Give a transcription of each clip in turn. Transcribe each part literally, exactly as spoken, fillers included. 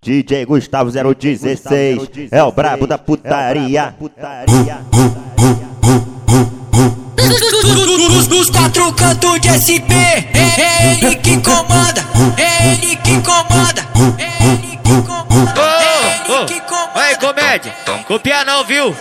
D J Gustavo zero dezesseis é o brabo da putaria. Dos quatro cantos de S P, é ele que comanda, é ele que comanda, é ele que comanda, é ele que comanda. Aí, comédia, copia não, viu?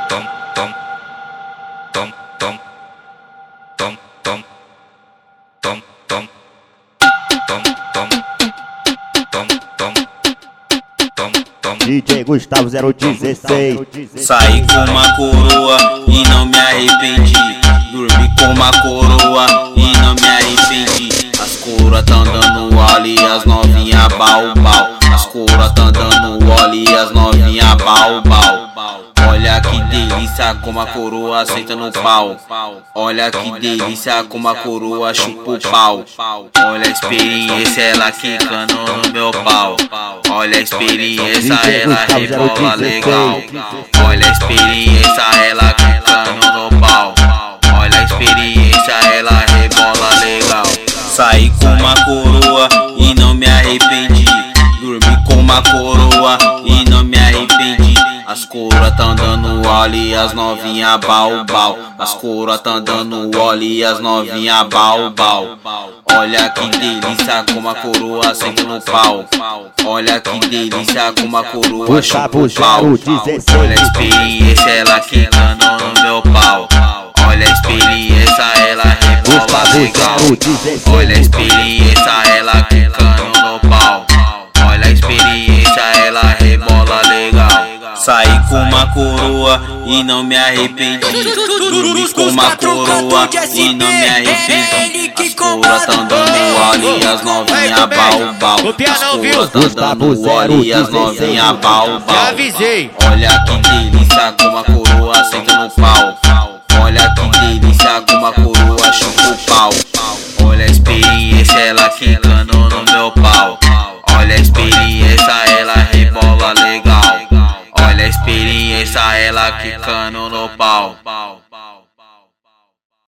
D J Gustavo zero dezesseis. Saí com uma coroa e não me arrependi. Dormi com uma coroa e não me arrependi. As coroas tão dando óleo e as novinha bau bau. As coroas tão dando óleo e as novinha bau bau. Olha que delícia como a coroa senta no pau. Olha que delícia como a coroa chupa o pau. Olha a experiência, ela quicando no meu pau. Olha a experiência, ela rebola legal. Olha a experiência, ela quicando no pau. Olha a experiência, ela rebola legal. Saí com uma coroa e não me arrependi. Dormi com uma coroa e não me arrependi. As coroas tão dando óleo e as novinha bau bau. As coroas tão dando óleo e as novinha bau bau. Olha que delícia como a coroa senta no pau. Olha que delícia como a coroa chupa o pau. Olha a experiência, ela quicando no meu pau. Olha a experiência, ela rebola legal. Olha a experiência, ela quicando no pau. Olha a experiência, ela rebola legal. Saí com uma coroa e não me arrependi. Dormi com uma coroa e não me arrependi. As coroas tão dando óleo e as novinha bau bau. As coroas tão dando óleo e as novinha bau bau. Já avisei. Olha que delícia como a coroa senta no pau. Olha que delícia como a coroa chupa o pau. Olha a experiência, ela quicando no meu pau. Olha a experiência, ela rebola legal. Olha a experiência, ela quicando no pau.